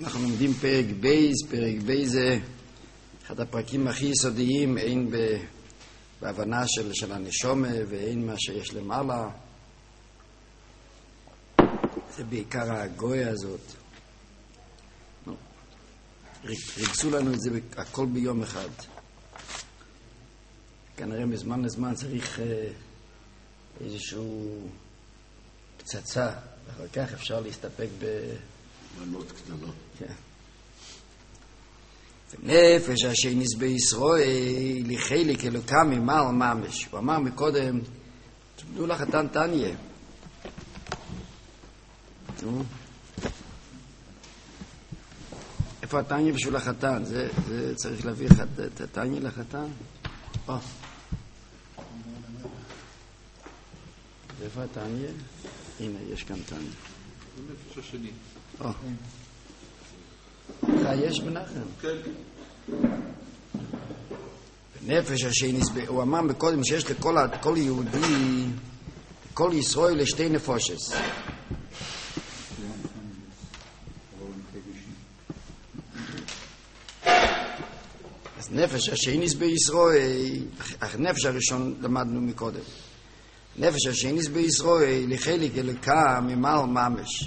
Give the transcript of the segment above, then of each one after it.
אנחנו לומדים פרק בייז. פרק בייז זה אחד הפרקים הכי יסודיים, אין בהבנה של הנשומה ואין מה שיש למעלה. זה בעיקר הגויה הזאת. ריכזו לנו את זה הכל ביום אחד. כנראה מזמן לזמן צריך איזשהו פצצה, ואחר כך אפשר להסתפק מנות קטנות. כן. ונפש השניס בישראל היא חלק אלוקה ממעל ממש. הוא אמר מקודם, תמדו לחתן תניה. איפה התניה בשביל החתן? זה צריך להביא את התניה לחתן? איפה התניה? הנה, יש כאן תניה. הנפש השני. יש מנחם? כן. נפש השני, הוא אמר מקודם שיש לכל יהודי, כל ישראל לשתי נפושס. אז נפש השני בישראל, הנפש הראשון למדנו מקודם. נפש השני בישראל לחלק אלוקה ממעל ממש.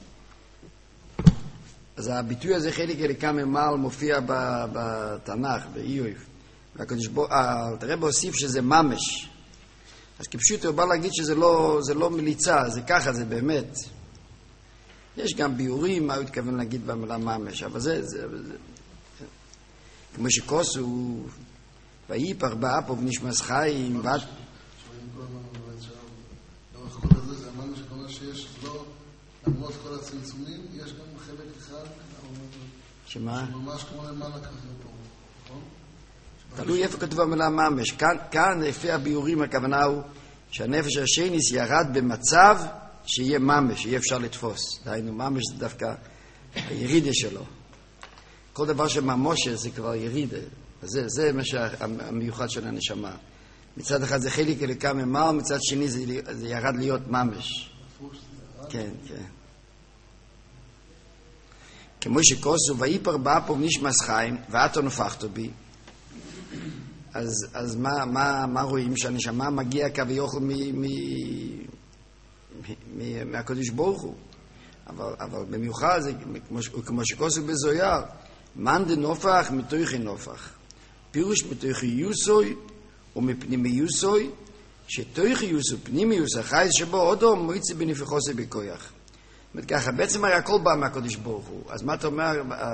אז הביטוי הזה חלק אלוקה ממעל מופיע בתנ"ך, באיוב. הרב הוסיף שזה ממש. אז כפשוט הוא בא להגיד שזה לא מליצה, זה ככה, זה באמת. יש גם ביורים מה הוא התכוון להגיד במילה ממש, אבל זה כמו שכוסו, ויפר באפו ונשמס חיים, לאורך כל הזה, זה אמרנו שכל שיש לא, למרות כל הצמצומים, יש גם חלק אחד, שמה? שממש כמו למעלה ככה פה, נכון? תלוי איפה כתוב המילה ממש. כאן לפי הביורים הכוונה הוא שהנפש השני ירד במצב שיהיה ממש, שיהיה אפשר לתפוס. דהיינו, ממש זה דווקא הירידה שלו. כל דבר שממושה זה כבר ירידה. זה מה שהמיוחד של הנשמה. מצד אחד זה חלק אלוקה ממעל, מצד שני זה ירד להיות ממש. כן, כן. כמו שכוסו, ויפר באפו ונשמס חיים, ואתו נפחתו בי. אז מה רואים? שהנשמה מגיע כביכול מהקדוש ברוך הוא. אבל במיוחד זה כמו שכוסו בזויר, מן דנופח מתוכי נופח. פירוש מתוכי יוסוי ומפנימיוסוי, שתוכיוס ופנימיוס, החייס שבו עודו מועצי בנפיחוסי בכויח. זאת אומרת ככה, בעצם הרי הכל בא מהקדוש ברוך הוא. אז מה אתה אומר,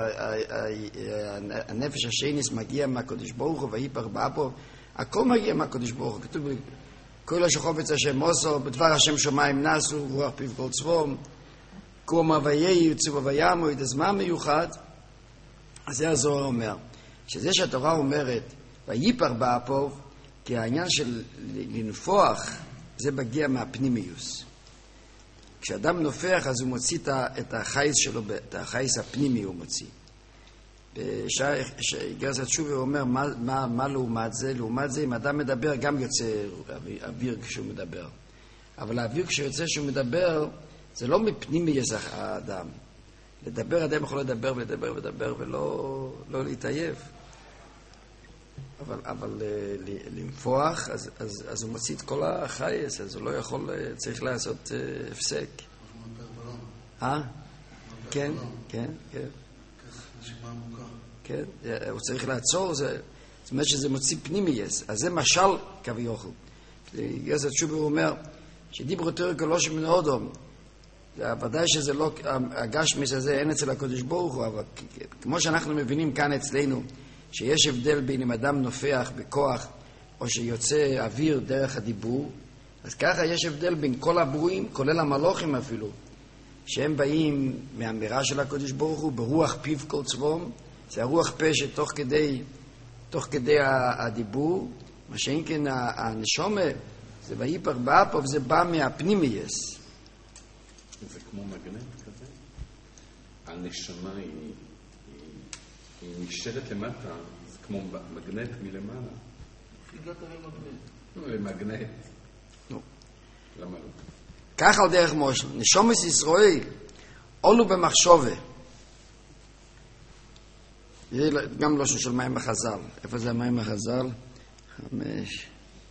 הנפש השניס מגיע מהקדוש ברוך הוא, ויפר באפו, הכל מגיע מהקדוש ברוך הוא. כתוב, כל השחופץ השם עושו, בדבר השם שמיים נסו, רוח פיו כל צבום, קומה ויהי, יוצאו וימו, אז מה מיוחד? אז זה הזוהר אומר, שזה שהתורה אומרת, ויפר באפו, כי העניין של לנפוח, זה מגיע מהפנימיוס. כשאדם נופח, אז הוא מוציא את החייס שלו, את החייס הפנימי הוא מוציא. גרסת שובר אומר, מה לעומת זה? לעומת זה, אם אדם מדבר, גם יוצא אוויר כשהוא מדבר. אבל האוויר כשיוצא שהוא מדבר, זה לא מפנימיוס האדם. לדבר, אדם יכול לדבר ולדבר ולא להתעייף. אבל לנפוח, אז הוא מוציא את כל החייס, אז הוא לא יכול, צריך לעשות הפסק. כן, כן, כן. כן, הוא צריך לעצור, זאת אומרת שזה מוציא פנימייס, אז זה משל כביכול. גרסת שובר אומר, שדיברו תורי קולוש מן אודום, ודאי שזה לא, הגשמיס הזה אין אצל הקדוש ברוך הוא, אבל כמו שאנחנו מבינים כאן אצלנו, שיש הבדל בין אם אדם נופח בכוח או שיוצא אוויר דרך הדיבור, אז ככה יש הבדל בין כל הברואים, כולל המלוכים אפילו, שהם באים מהאמירה של הקדוש ברוך הוא ברוח פיו כל צבום, זה הרוח פה תוך כדי הדיבור, מה שאין כן הנשומה, זה ויפר באפו, וזה בא מהפנימייס. זה כמו מגנט כזה? הנשמה היא נשארת למטה, זה כמו מגנט מלמעלה. הגעת למגנט. למגנט. נו. למה לא? כך על דרך מושל. נשומס ישראל עולו במחשובה. זה גם לא של מים החז"ל. איפה זה המים החז"ל? 5.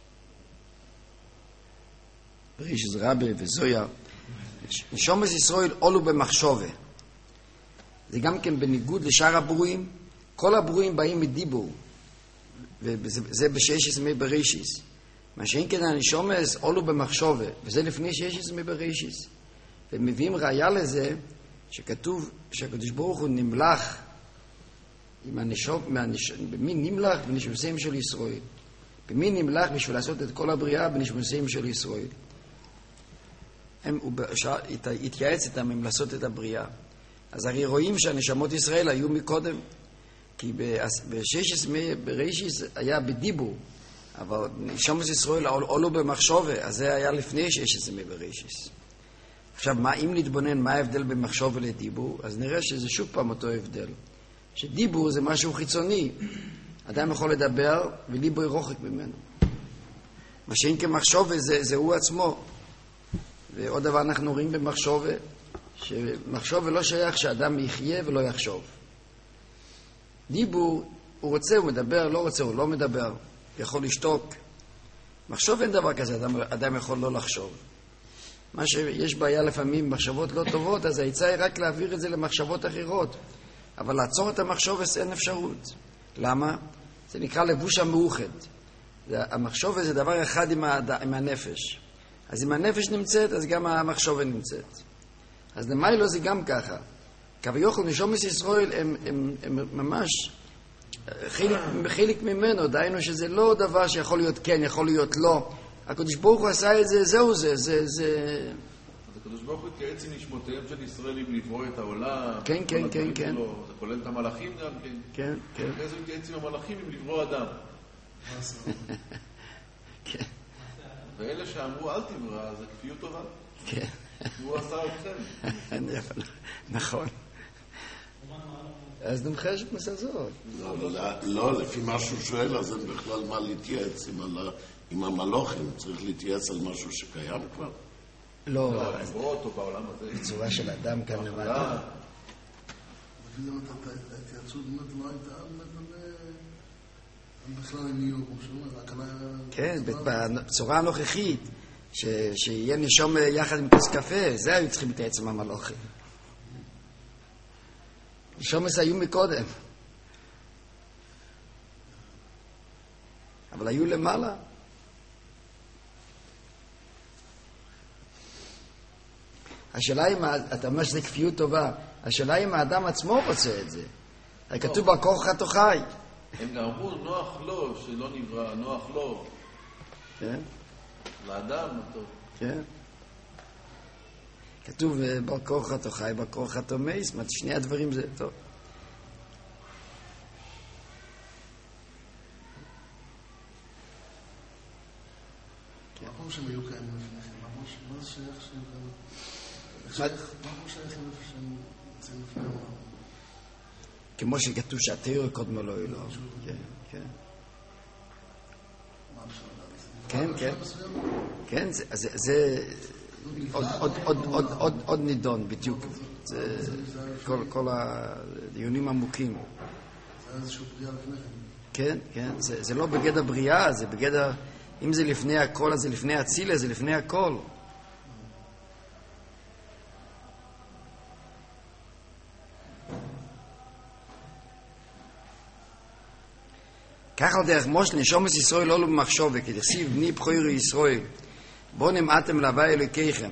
בריש רבי וזויה. נשומת ישראל עולו במחשבה. זה גם כן בניגוד לשאר הברואים. כל הברואים באים מדיבור. וזה בשש ימי בראשיס. מה שאין כן הנשומת עולו במחשבה. וזה לפני שש ימי בראשיס. ומביאים ראיה לזה שכתוב שהקדוש ברוך הוא נמלך עם במי נמלך? בנשמותיהם של ישראל. במי נמלך בשביל לעשות את כל הבריאה? בנשמותיהם של ישראל. הוא התייעץ איתם עם לעשות את הבריאה. אז הרי רואים שהנשמות ישראל היו מקודם, כי בשש ימי בראשיס היה בדיבור, אבל נשמות ישראל עולו במחשבה, אז זה היה לפני שש ימי בראשיס. עכשיו, אם נתבונן מה ההבדל בין מחשבה לדיבור, אז נראה שזה שוב פעם אותו הבדל. שדיבור זה משהו חיצוני. אדם יכול לדבר וליבו רוחק ממנו. מה שאין כמחשבה זה הוא עצמו. ועוד דבר אנחנו רואים במחשבה, שמחשבה לא שייך שאדם יחיה ולא יחשוב. דיבור, הוא רוצה, הוא מדבר, לא רוצה, הוא לא מדבר, יכול לשתוק. מחשוב אין דבר כזה, אדם יכול לא לחשוב. מה שיש בעיה לפעמים מחשבות לא טובות, אז העצה היא רק להעביר את זה למחשבות אחרות. אבל לעצור את המחשבת אין אפשרות. למה? זה נקרא לבוש המאוחד. המחשבת זה דבר אחד עם הנפש. אז אם הנפש נמצאת, אז גם המחשבת נמצאת. אז למיילו זה גם ככה. כביכול נשומת ישראל הם ממש חלק ממנו, דהיינו שזה לא דבר שיכול להיות כן, יכול להיות לא. הקדוש ברוך הוא עשה את זה, זהו זה. אז הקדוש ברוך הוא התייעץ עם נשמותיהם של ישראל אם לברוא את העולם. כן. זה כולל את המלאכים גם כן. כן. ואיזה התייעץ עם המלאכים אם לברוא אדם. כן. ואלה שאמרו אל תברא, זה כפיות טובה. כן. הוא עשה אתכם. נכון. אז נמחש את מסעזות. לא, לפי מה שהוא שואל, אז אין בכלל מה להתייעץ עם המלוכים. צריך להתייעץ על משהו שקיים כבר. לא, לברוא אותו בעולם הזה. בצורה של אדם כאן למטה. לפי זה ההתייעצות באמת לא הייתה בכלל עם איוב, כמו שאומר, כן, בצורה הנוכחית, שיהיה נשום יחד עם כוס קפה, זה היו צריכים להתייעץ עם המלוכים. נשומס היו מקודם. אבל היו למעלה. השאלה אם, אתה אומר שזה כפיות טובה, השאלה אם האדם עצמו רוצה את זה. כתוב בכוח התוכי. הם גם אמרו, נוח לו שלא נברא, נוח לו. כן. לאדם, טוב. כן. כתוב בכוח התוכי, בכוח התומי, זאת אומרת, שני הדברים זה טוב. מה פה שהם היו קיימים לפניכם? מה זה שייך שהם קיימים? מה פה שייך לנפש שהם יוצאים לפני העולם? כמו שכתוב שהתיאור קודמו לא אלוה. כן. מה אפשר לדעת? כן. זה עוד נידון בדיוק. זה כל הדיונים עמוקים. זה איזשהו בריאה לפניכם. כן. זה לא בגדר בריאה, זה בגדר, אם זה לפני הכל, אז זה לפני הצילה, זה לפני הכל. ככה על דרך מושל נשומת ישראל לא במחשבה, כי תכסיב בני בכורי ישראל, בו נמעתם להווה אלוקיכם.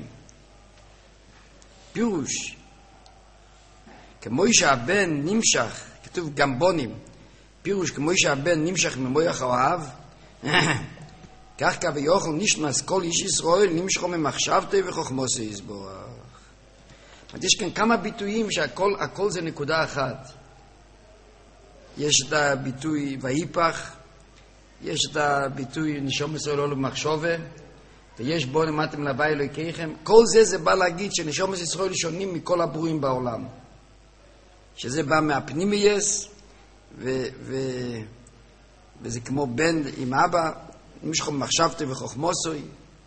פירוש, כמו שהבן נמשך, כתוב גם בונים, פירוש כמו שהבן נמשך ממויח האוהב, כך כביכול נשמס כל איש ישראל נמשכו ממחשבתי וחוכמוסי יסבורך. יש כאן כמה ביטויים שהכל זה נקודה אחת. יש את הביטוי ויפח, יש את הביטוי נשום ישראל לא במחשבה, ויש בו נמעתם להווה אלוקיכם. כל זה בא להגיד שנשום ישראל שונים מכל הברואים בעולם. שזה בא מהפנימייס, וזה כמו בן עם אבא, נמשכו ממחשבתי וחוכמוסי.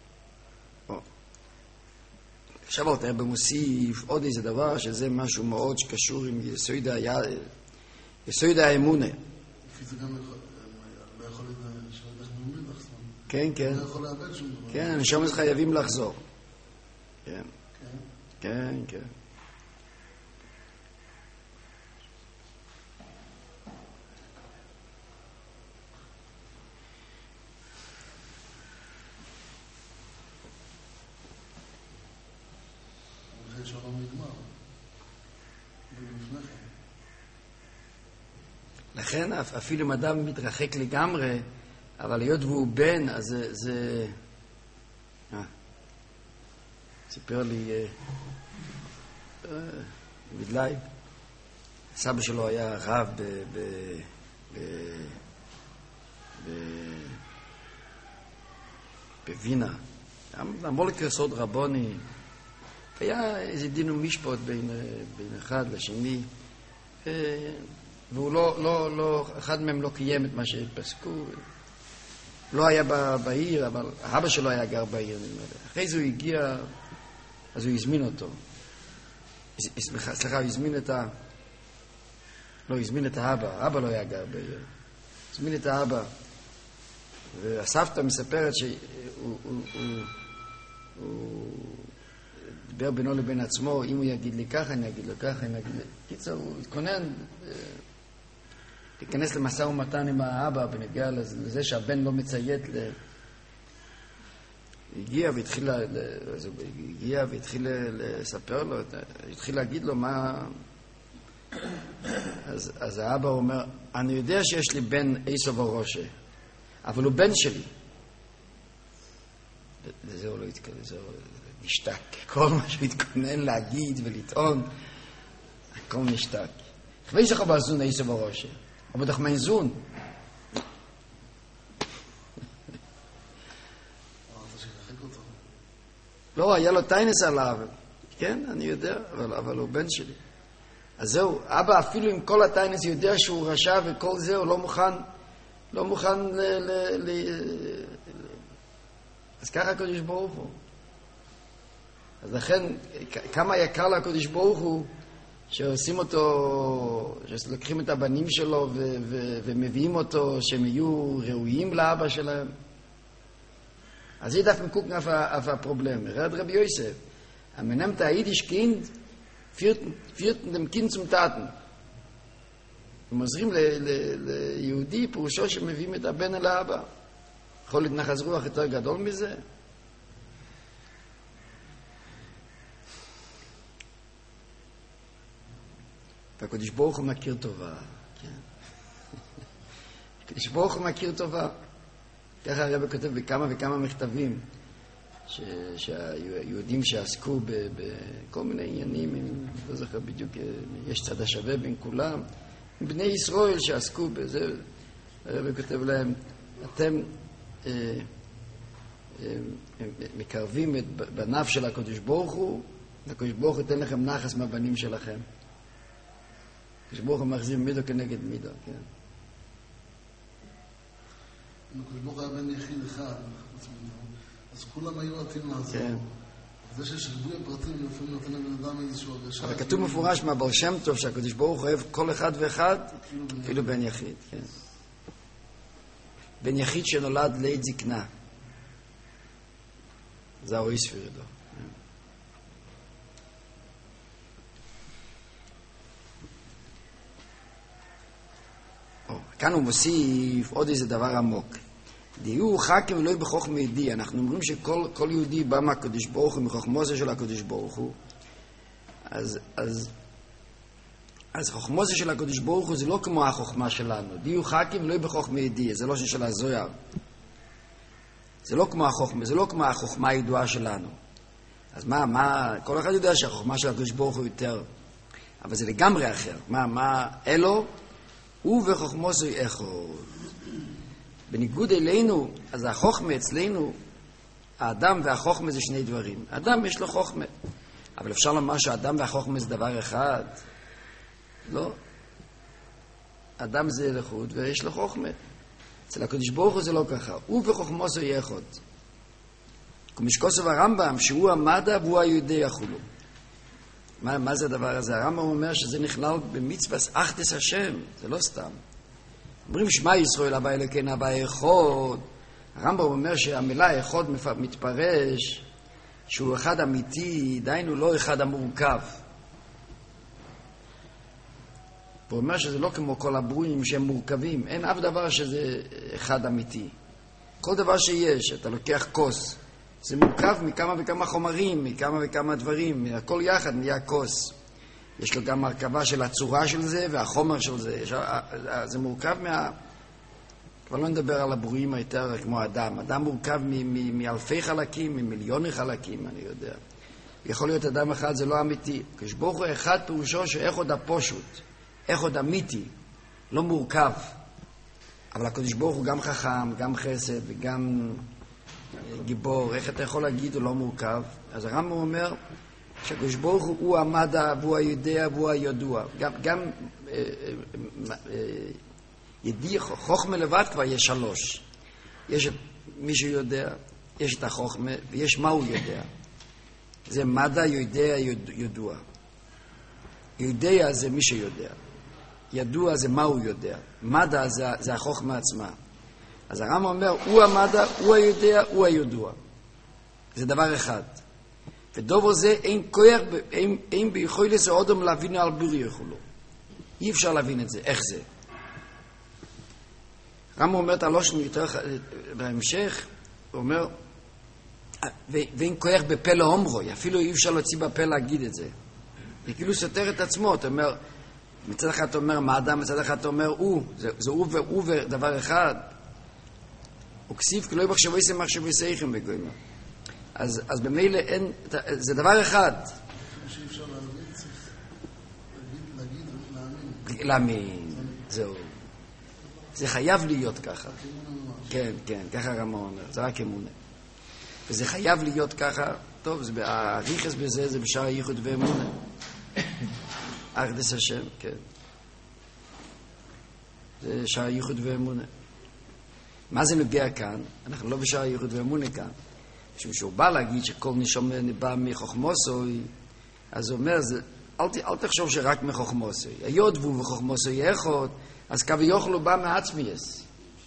עכשיו אתה במוסיף עוד איזה דבר, שזה משהו מאוד שקשור עם יסוד יסוד האמונה. לפי זה גם לא יכול להיות מאומין לחזור. כן, כן. לא יכול לאבד שום דבר. כן, הנשומות חייבים לחזור. כן. כן. כן, כן. אחרי שהעולם נגמר. ולפני כן. לכן אפילו אם אדם מתרחק לגמרי, אבל היות והוא בן, אז זה... סיפר לי בדלייב, סבא שלו היה רב בווינה, אמרו לקרסות רבוני, היה איזה דין ומשפט בין אחד לשני, והוא לא, אחד מהם לא קיים את מה שפסקו, לא היה בעיר, אבל האבא שלו היה גר בעיר. אחרי זה הוא הגיע, אז הוא הזמין אותו. סליחה, הוא הזמין את הזמין את האבא. האבא לא היה גר בעיר. הזמין את האבא. והסבתא מספרת שהוא דיבר בינו לבין עצמו, אם הוא יגיד לי ככה, אני אגיד לו ככה, אני אגיד לו... קיצר, הוא התכונן להיכנס למשא ומתן עם האבא בנגיע לזה שהבן לא מציית הגיע והתחיל לספר לו, התחיל להגיד לו מה... אז האבא אומר, אני יודע שיש לי בן עשו וראשה, אבל הוא בן שלי. לזה הוא לא התכונן, לזה הוא נשתק. כל מה שהוא התכונן להגיד ולטעון, הכל נשתק. חווי שחו בזון עשו וראשה, אבל דרך מנזון. לא, היה לו טיינס עליו. כן, אני יודע, אבל הוא בן שלי. אז זהו, אבא אפילו עם כל הטיינס יודע שהוא רשע וכל זה, הוא לא מוכן אז ככה הקדוש ברוך הוא. אז לכן, כמה יקר לקדוש ברוך הוא, שעושים אותו, שלוקחים את הבנים שלו ומביאים אותו, שהם יהיו ראויים לאבא שלהם. אז זה דווקא קוקן auf ein Problem. Red Rabbi Yosef, man nimmt ein jüdisch Kind, führt dem Kind zum Taten. ומוזרים ליהודי פירושו שמביאים את הבן אל האבא. יכול להיות נחז רוח יותר גדול מזה? והקדוש ברוך הוא מכיר טובה. הקדוש ברוך הוא מכיר טובה. ככה הרב כותב בכמה וכמה מכתבים שהיהודים שעסקו בכל מיני עניינים, אני לא זוכר בדיוק, יש צד השווה בין כולם, בני ישראל שעסקו בזה, הרב כותב להם, אתם מקרבים את בניו של הקדוש ברוך הוא, הקדוש ברוך הוא ייתן לכם נחס מהבנים שלכם. הקדוש ברוך הוא מחזיר מידו כנגד מידו, כן. הקדוש ברוך היה בן יחיד אחד, אז כולם היו עתים לעזור. זה שיש ריבוי הפרטים לפעמים נותן לבן אדם איזשהו הרגשה. אבל כתוב מפורש מהבר שם טוב שהקדוש ברוך הוא אוהב כל אחד ואחד, אפילו בן יחיד, כן. בן יחיד שנולד לעת זקנה. זה הרואי ספירדו. כאן הוא מוסיף עוד איזה דבר עמוק. דיהו חכים ולא בחוכמה ידי. אנחנו אומרים שכל יהודי בא מהקדוש ברוך הוא, מחוכמוסה של הקדוש ברוך הוא. אז חוכמוסה של הקדוש ברוך הוא זה לא כמו החוכמה שלנו. דיהו חכים ולא בחוכמה ידי. זה לא של הזוהר. זה לא כמו החוכמה, זה לא כמו החוכמה הידועה שלנו. אז מה, כל אחד יודע שהחוכמה של הקדוש ברוך הוא יותר. אבל זה לגמרי אחר. מה, אלו? הוא וחוכמוסו אחד. בניגוד אלינו, אז החוכמה אצלנו, האדם והחוכמה זה שני דברים. האדם יש לו חוכמה. אבל אפשר לומר שהאדם והחוכמה זה דבר אחד? לא. אדם זה לחוד ויש לו חוכמה. אצל הקדוש ברוך הוא זה לא ככה. הוא וחוכמוסו אחד. כמו שכוסף הרמב"ם, שהוא המדע והוא היהודי החולו. מה זה הדבר הזה? הרמב"ם אומר שזה נכלל במצוות אחדות השם, זה לא סתם. אומרים שמע ישראל הווה אלוקינו הווה אחד. הרמב"ם אומר שהמילה אחד מתפרש שהוא אחד אמיתי, דהיינו לא אחד המורכב. הוא אומר שזה לא כמו כל הברואים שהם מורכבים, אין אף דבר שזה אחד אמיתי. כל דבר שיש, אתה לוקח כוס, זה מורכב מכמה וכמה חומרים, מכמה וכמה דברים, הכל יחד נהיה כוס. יש לו גם הרכבה של הצורה של זה והחומר של זה. זה מורכב כבר לא נדבר על הברואים היותר כמו אדם. אדם מורכב מאלפי חלקים, ממיליוני חלקים, אני יודע. יכול להיות אדם אחד, זה לא אמיתי. כשברוך הוא אחד פירושו שאיכות הפושוט, איכות אמיתי, לא מורכב. אבל הקדוש ברוך הוא גם חכם, גם חסד וגם גיבור. איך אתה יכול להגיד הוא לא מורכב? אז הרמב"ם אומר שהקדוש ברוך הוא המדע והוא היודע והוא הידוע. גם ידיע חוכמה לבד כבר יש 3. יש את מי שיודע, יש את החוכמה ויש מה הוא יודע. זה מדע, יודע, ידוע. יודע זה מי שיודע. ידוע זה מה הוא יודע. מדע זה החוכמה עצמה. אז הרמב"ם אומר, הוא המדע, הוא היודע, הוא הידוע. זה דבר אחד. ודובר זה אין כוח, אין ביכולת האדם להבין על בריאה כולו. אי אפשר להבין את זה. איך זה? הרמב"ם אומר את הלושן יותר בהמשך, הוא אומר, ואין כוח בפה לאומרוי, אפילו אי אפשר להוציא בפה להגיד את זה. זה כאילו סותר את עצמו, אתה אומר, מצד אחד אתה אומר מה אדם, מצד אחד אתה אומר הוא, זה הוא והוא ודבר אחד. הוא כסיף כי לא יבחשבו יסם מחשבו יסייכם בגוימה. אז במילא אין, זה דבר אחד. שאי אפשר להבין, צריך להגיד ולהאמין. להאמין, זהו. זה חייב להיות ככה. כן, כן, ככה הרמב"ם אומר, זה רק אמונה. וזה חייב להיות ככה, טוב, הריכס בזה זה בשער הייחוד ואמונה. אחדות השם, כן. זה שער הייחוד ואמונה. מה זה נוגע כאן? אנחנו לא בשער הייחוד ואמונה כאן. משום שהוא בא להגיד שכל נשמה בא מחוכמוסוי, אז הוא אומר, אל תחשוב שרק מחוכמוסוי. היות והוא וחוכמוסוי אחד, אז כביכול הוא בא מעצמייס.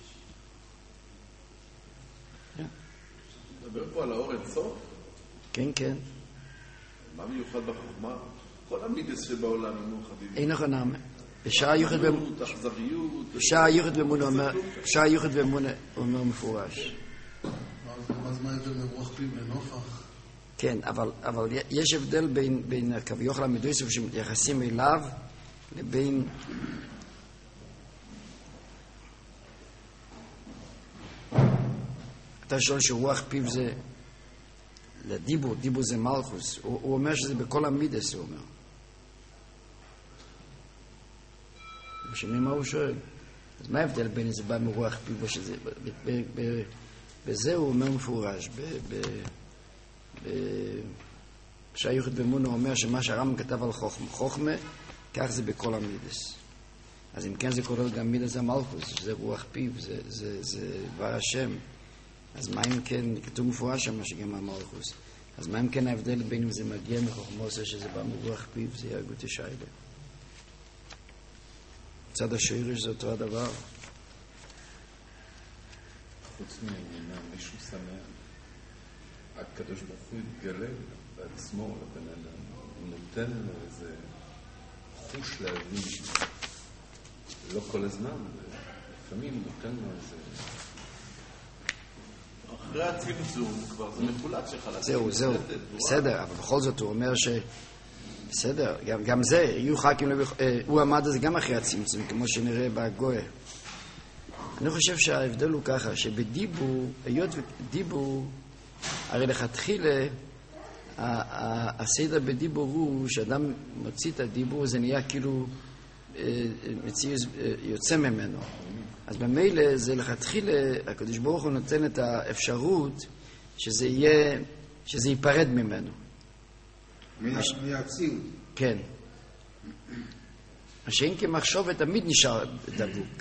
מדבר פה על האור אינסוף? כן, כן. מה מיוחד בחוכמה? כל המידס שבעולם הם מאוחדים. אין נכון נאמה. בשער הייחוד ואמונה. אכזריות. בשער הייחוד ואמונה אומר, בשער הייחוד ואמונה אומר מפורש. אז מה יותר מרוח פיו לנוכח? כן, אבל יש הבדל בין כביכול המדויסף שמתייחסים אליו לבין אתה שואל שרוח פיו זה לדיבור, דיבור זה מלכוס. הוא אומר שזה בכל המידס, הוא אומר. משנה מה הוא שואל? אז מה ההבדל בין זה בא מרוח פיו או שזה... בזה הוא אומר מפורש. שהייחוד באמונה אומר שמה שהרמב"ם כתב על חוכמה, כך זה בכל המידס. אז אם כן זה כולל גם מידס המלכוס, שזה רוח פיו, זה דבר השם. אז מה אם כן, כתוב מפורש שם שגם המלכוס. אז מה אם כן ההבדל בין אם זה מגיע מחוכמוסה שזה בא מרוח פיו, זה ירגות השיילה. צד השורש זה אותו הדבר. חוץ מהעניין, מישהו שמח. הקדוש ברוך הוא יתגלה בעצמו לבן אדם. הוא נותן לו איזה חוש להבין. לא כל הזמן, לפעמים הוא נותן לו איזה... אחרי הצמצום כבר זה מחולק שחלק. זהו, בסדר, אבל בכל זאת הוא אומר ש... בסדר, גם זה, יהיו חכים, הוא עמד על זה גם אחרי הצמצום, כמו שנראה בגויה. אני חושב שההבדל הוא ככה, שבדיבור, היות ודיבור, הרי לכתחילה, הסדר בדיבור הוא שאדם מוציא את הדיבור, זה נהיה כאילו יוצא ממנו. אז במילא זה לכתחילה, הקדוש ברוך הוא נותן את האפשרות שזה ייפרד ממנו. מהציל. כן. מה שאין כמחשוב תמיד נשאר דבוק.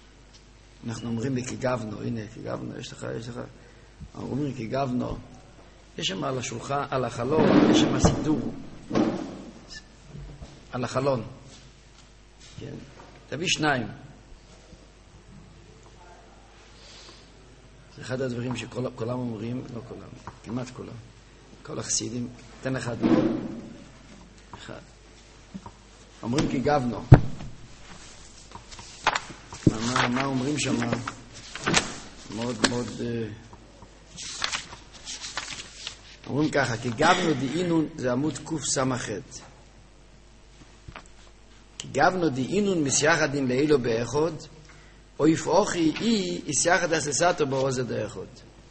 אנחנו אומרים כגבנו, הנה כגבנו, יש לך, אומרים כגבנו, יש שם על השולחן, על החלון, יש שם סידור. על החלון. כן. תביא 2. זה אחד הדברים שכולם אומרים, לא כולם, כמעט כולם. כל החסידים, תן אחד. אחד. אומרים כי גבנו. מה אומרים שם? מאוד מאוד... אומרים ככה, כי גבנו דאינון זה עמוד קוף סמכת. כי גבנו דאינון מסייחדין לאילו באחוד, או יפאוכי אי יסייחד אססתו באוזד האחוד.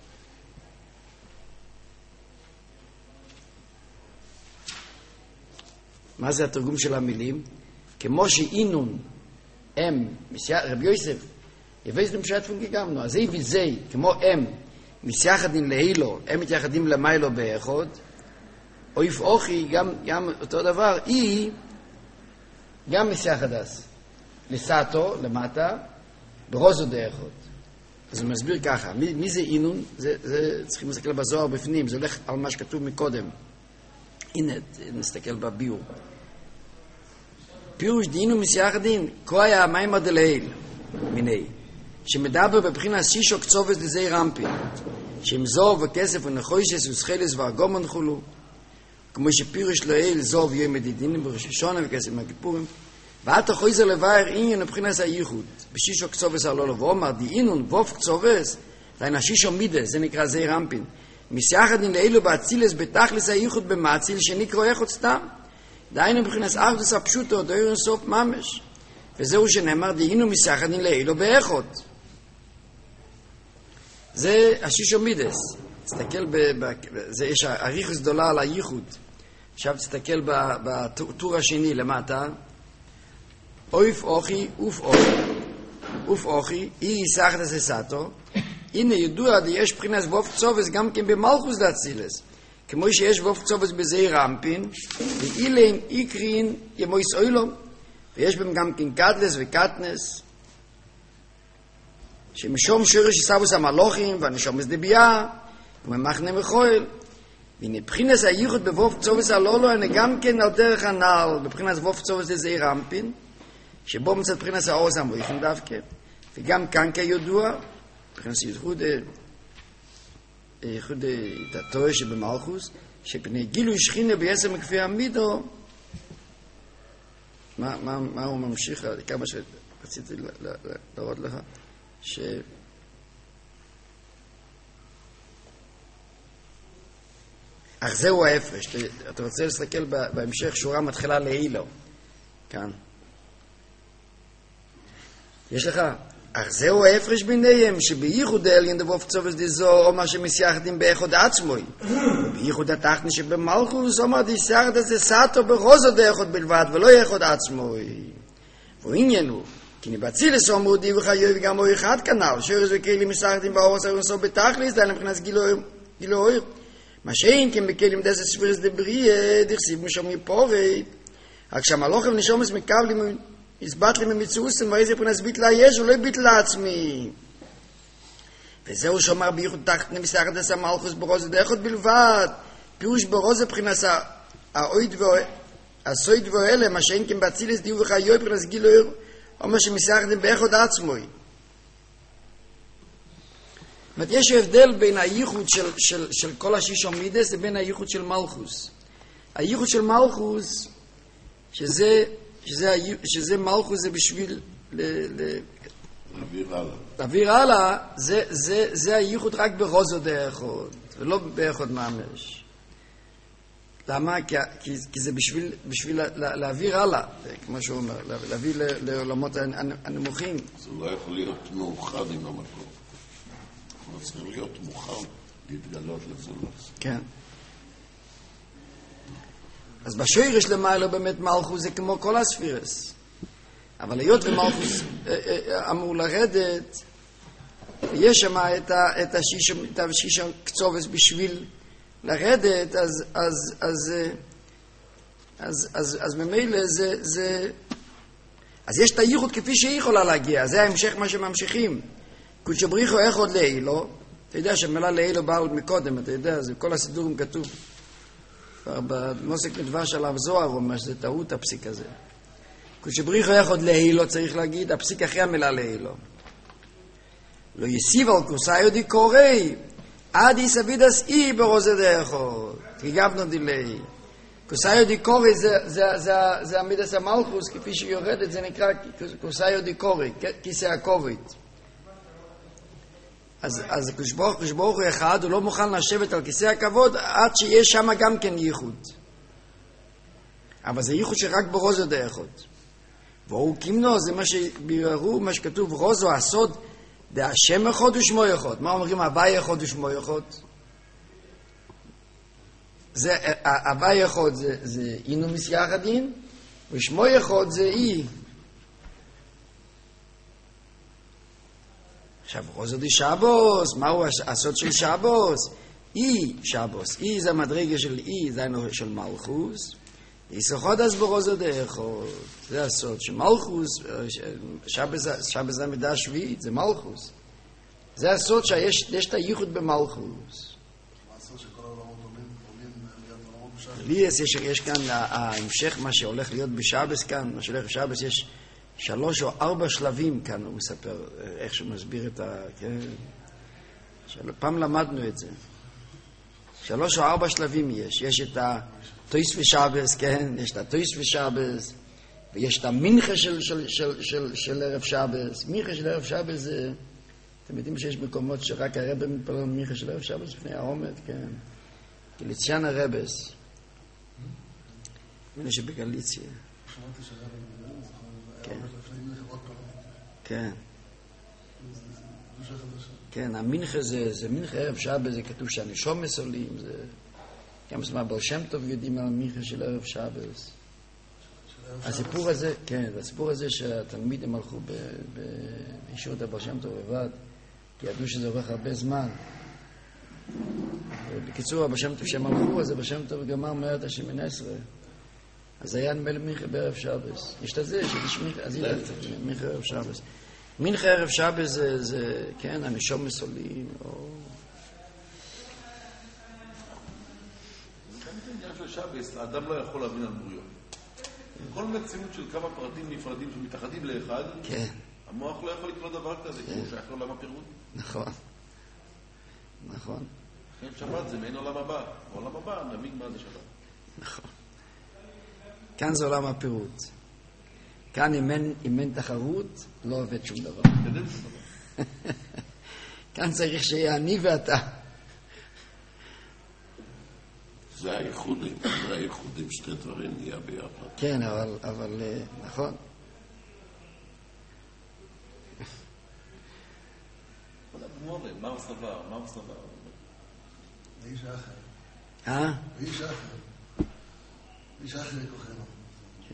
מה זה התרגום של המילים? כמו שאינון רבי יוסף יבייס דמשת פונקי גמנו, אז זה וזה, כמו מסייחדין לאילו, מתייחדים למיילו באחוד, או יפאוכי, גם אותו דבר, גם מסייחדס, לסתו, למטה, ברוזו דאחוד. אז הוא מסביר ככה, מי זה אינון? זה צריכים להסתכל בזוהר בפנים, זה הולך על מה שכתוב מקודם. הנה, נסתכל בביור. פירוש דאינון מסייחדין, כה היה המיימר דלעיל, מיני, שמדבר בבחינת שישו קצובס דזי רמפין, שהם זוב וכסף ונחוישס וסחילס וארגומן חולו, כמו שפירוש לעיל זוב יהיה מדידינים בראש השונה וכסף מהכיפורים, ואתה חויזר לבאר עניין לבחינת הייחוד, בשישו קצובס הלולו, ואומר דאינון ווף קצובס, דהיינה שישו מידס, זה נקרא זי רמפין, מסייחדין לאילו באצילס בתכלס הייחוד במאציל שנקרא איכות סתם, דהיינו מבחינת אחדוס הפשוטו דוירן סוף ממש, וזהו שנאמר דהיינו מסייחדין לאילו באיכות. זה השישו מידס. תסתכל זה יש אריכוס גדולה על הייחוד. עכשיו תסתכל בטור השני למטה. אוף אוכי, אוף אוכי, אי יסחת אססתו. הנה ידוע יש בחינת ווף צובס גם כן במלכוס דאצילס. כמו שיש ווף צובס בזי רמפין, ואילן איקרין ימויס אוילום, ויש בהם גם כן קטלס וקטנס, שמשום שורש סבוס המלוכים והנשומס דבייה, וממחנה מחויל, והנה בחינס הייחוד בווף צובס הלולו, הנה גם כן על דרך הנעל, בבחינס ווף צובס דזי רמפין, שבו מצד בחינס האורס המויכים דווקא, וגם כאן כידוע, בחינס ייחוד התורה שבמלכוס, שפני גילוי שכינה ביסר מכפי עמידו, מה הוא ממשיך, כמה שרציתי להראות לך, אך זהו ההפרש. אתה רוצה להסתכל בהמשך, שורה מתחילה לאילו כאן יש לך אך זהו ההפרש ביניהם, שבייחוד העליין דבוף צובס דזו אומר שמסייחדים באחוד עצמוי, בייחוד התחתני שבמלכוס אומר דסייחד אססתו ברוזו דאחוד בלבד ולא יחוד עצמוי. ועניין הוא כי נבצילס אומרו די וחיוי וגם הוא אחד כנל שורס וכלים מסייחדים באורס הרנסו בתכליס דהלם מבחינת גילוי מה שאין כן בכלים דסת ספירס דבריה דכסיב משום מפורי רק שהמלוכים נשומס מקבלים הסבט לי ממצאוסם ואיזה פרנס ביטלה יש ולא ביטלה עצמי וזהו שאומר בייחוד תחת מסייחד אס המלכוס ברוז דאחוד בלבד פירוש ברוז פרנס הסויד ואלה מה שאין כן בצילס די וחיוי פרנס גילוי אומר שמסייחדים באחוד עצמוי. יש הבדל בין הייחוד של כל השישו מידס לבין הייחוד של מלכוס. הייחוד של מלכוס שזה מלכוס זה בשביל להעביר הלאה, זה הייחוד רק ברוזו דאחוד ולא באחוד ממש. למה? כי זה בשביל להעביר הלאה, כמו שהוא אומר, להביא לעולמות הנמוכים. זה לא יכול להיות מאוחד עם המקום. הוא צריך להיות מוכן להתגלות לזולוס. כן. אז בשורש למעלה באמת מלכוס זה כמו כל הספירס. אבל היות ומלכוס אמור לרדת, יש שם את השישה קצובס בשביל לרדת, אז ממילא אז יש את הייחוד כפי שהיא יכולה להגיע, זה ההמשך מה שממשיכים. קודש בריחו אחד לאילו, אתה יודע שהמילה לאילו באה עוד מקודם, אתה יודע, זה כל הסידורים כתוב. במוסק מדבש על הזוהר אומר שזה טעות הפסיק הזה. כשבריחו יחוד לאילו צריך להגיד, הפסיק אחרי המילה לאילו. לא יסיב על קורסאיו די קורי, עד יסבידס אי ברוזד היחוד. תגיגבנו דילי. קורסאיו די קורי זה המידס המלכוס, כפי שיורדת זה נקרא קורסאיו די קורי, כיסא הכובד. אז כשברוך הוא אחד, הוא לא מוכן לשבת על כיסא הכבוד עד שיש שם גם כן ייחוד. אבל זה ייחוד שרק ברוזד היחוד. והוא קימנו, זה מה שביררו, מה שכתוב, רוזו הסוד, דה השם אחד ושמו אחד. מה אומרים? הווי אחד ושמו אחד. זה, הווי אחד זה אינו מסייחדין, ושמו אחד זה אי. עכשיו, רוזו די שבוס, מהו הסוד של שבוס? אי שבוס. אי זה המדרגה של אי, זה של מלכוס. יסחוד אז ברוזו די אחד. זה הסוד של מלכוס, שבס זה המידה השביעית, זה מלכוס. זה הסוד שיש את הייחוד במלכוס. מה הסוד שכל העולמות עולים להיות עולמות בשבס? יש כאן ההמשך, מה שהולך להיות בשבס כאן, מה שהולך בשבס, יש 3 או 4 שלבים כאן, הוא מספר איך שהוא מסביר את ה... פעם למדנו את זה. 3 או 4 שלבים יש. יש את הטויס ושבס, כן, יש את הטויס ושבס, ויש את המנחה של ערב שבס. מנחה של ערב שבס זה... אתם יודעים שיש מקומות שרק הרב מתפלל מנחה של ערב שבס לפני העומד, כן. גליציאן הרבס. הנה שבגליציה. שמעתי שהרב כן. לפני עוד פעם. כן. קדושה חדשה. כן, המנחה זה מנחה ערב שבס, זה כתוב שהנשומס עולים, זה... גם זמן בר שם טוב יודעים על המנחה של ערב שבס. הסיפור הזה, כן, הסיפור הזה שהתלמידים הלכו באישור את הבר שם טוב לבד, כי ידעו שזה עורך הרבה זמן. בקיצור, הבר שם טוב שהם הלכו, אז הבר שם טוב גמר מהרת השמונה עשרה. אז היה נמל מנחה בערב שבס. יש את זה, שיש מנחה, אז הנה, מנחה ערב שבס. מנחה ערב שבס זה, כן, הנשומס עולים, או... של שבס, האדם לא יכול להבין על בריאו. כל מציאות של כמה פרטים נפרדים שמתאחדים לאחד, כן. המוח לא יכול לקרוא דבר כזה, כי הוא שייך לעולם הפירוד. נכון. נכון. כן, שבת זה מעין עולם הבא. העולם הבא, נבין מה זה שבת. נכון. כאן זה עולם הפירוד. כאן אם אין תחרות, לא עובד שום דבר. תדעים שום דבר. כאן צריך שיהיה אני ואתה. זה הייחודים, זה הייחודים, שתי דברים נהיה ביחד. כן, אבל נכון. מה הוא סבר? מה הוא סבר? איש אחר. איש אחר. איש אחר כוחנו. כן.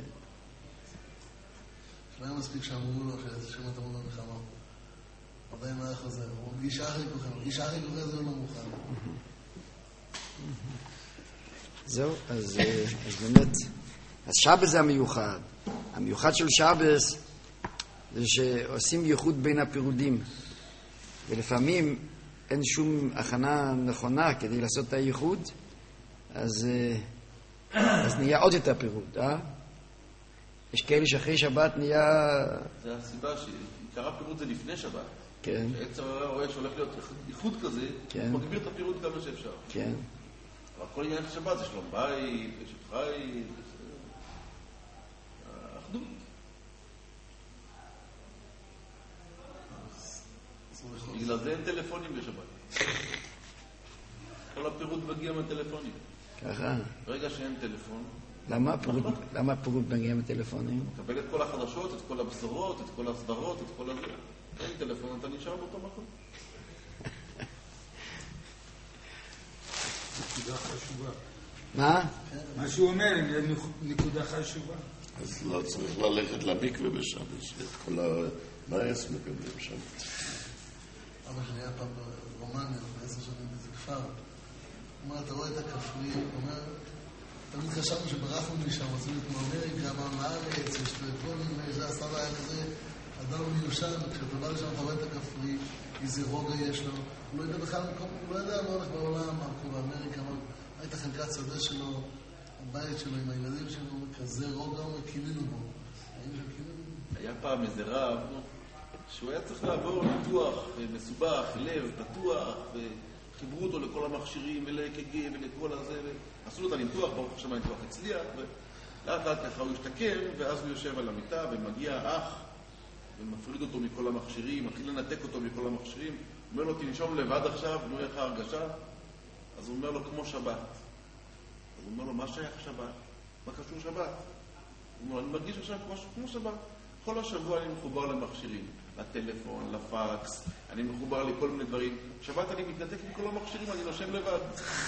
שלא היה מספיק שאמרו לו ששם את המון המלחמה. עדיין היה חוזר. הוא אומר, איש אחר כוחנו. איש אחר כוחנו זה לא מוכן. זהו, אז באמת, אז שבס זה המיוחד. המיוחד של שבס זה שעושים ייחוד בין הפירודים. ולפעמים אין שום הכנה נכונה כדי לעשות את הייחוד, אז נהיה עוד יותר פירוד, יש כאלה שאחרי שבת נהיה... זה הסיבה שעיקר הפירוד זה לפני שבת. כן. שעצם רואה שהולך להיות ייחוד כזה, כן. מגביר את הפירוד כמה שאפשר. כן. אבל כל עניין של שבת זה שלום בית, אשת חי, אחדות. בגלל זה אין טלפונים בשבת. כל הפירוד מגיע מהטלפונים. ככה. ברגע שאין טלפון... למה הפירוד מגיע מהטלפונים? מקבל את כל החדשות, את כל הבשורות, את כל הסדרות, את כל הזה. אין טלפון, אתה נשאר באותו מקום. נקודה חשובה. מה? מה שהוא אומר, נקודה חשובה. אז לא צריך ללכת למקווה בשבש, את כל המאס מקבלים שם. אבא שלי היה פעם ברומניה, לפני 10 שנים באיזה כפר. הוא אומר, אתה רואה את הכפרי, הוא אומר, תמיד חשבנו שברחנו משם, עושים את מאמריקה, מה לארץ, יש טלפונים, זה הסבא היה כזה, אדם מיושן, כשאתה בא לשם אתה רואה את הכפרי, איזה רוגע יש לו, הוא לא יודע בכלל מקום, הוא לא יודע מה הולך בעולם, מה קורה באמריקה, ראית חלקת שדה שלו, הבית שלו עם הילדים שלו, כזה רוגע וקילינו בו. היה פעם איזה רב, שהוא היה צריך לעבור ניתוח מסובך, לב, פתוח, וחיברו אותו לכל המכשירים, ול-EKG ולכל הזה, עשו לו את הניתוח, ברוך השם הניתוח הצליח, ולאט לאט ככה הוא השתקם, ואז הוא יושב על המיטה, ומגיע אח, ומפריד אותו מכל המכשירים, מתחיל לנתק אותו מכל המכשירים, אומר לו, תנשום לבד עכשיו, נו איך ההרגשה? אז הוא אומר לו, כמו שבת. אז הוא אומר לו, מה שייך שבת? מה קשור שבת? הוא אומר, אני מרגיש עכשיו כמו שבת. כל השבוע אני מחובר למכשירים, לטלפון, לפקס, אני מחובר לכל מיני דברים. שבת אני מתנתק עם כל המכשירים, אני נושם לבד.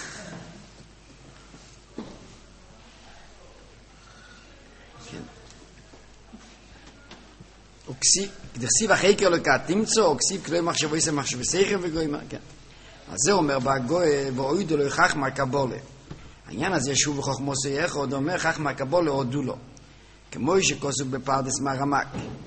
דכסיב החקר לקה תמצוא, או כסיב כלוי מחשבו יסם מחשבי שכל וגוי מה, כן. אז זה אומר בהגוי, ואוידו לו חכמה קבולה. העניין הזה שוב בחוכמוסי אחד, אומר חכמה קבולה הודו לו. כמו שכוסו בפרדס מהרמק.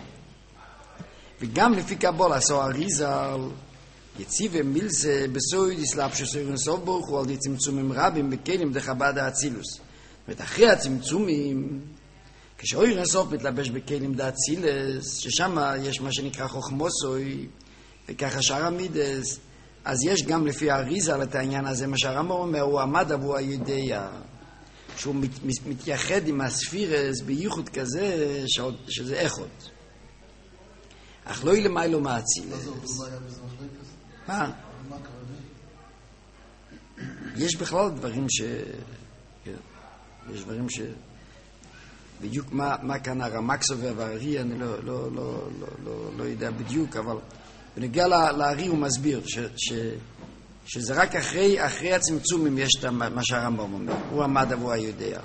וגם לפי קבולה עשו אריזל, יציבה מילסה בסויד יסלאפשו סוירן סוף ברוך הוא על די צמצומים רבים בכלים דחבד האצילוס. ואחרי הצמצומים, כשאוירן סוף מתלבש בכלים דאצילס, ששם יש מה שנקרא חוכמוסוי, וככה שאר המידס, אז יש גם לפי האריזל את העניין הזה, מה שהרמב"ם אומר, הוא עמד עבור הידיעה, שהוא מתייחד עם הספירס בייחוד כזה, שזה איכות. אך לא ילמי לו מאצילס. מה? יש בכלל דברים יש דברים בדיוק מה כאן הרמק סובר והארי, אני לא יודע בדיוק, אבל בנגיע לארי הוא מסביר שזה רק אחרי הצמצומים יש את מה שהרמב"ם אומר. הוא עמד עבור היודע.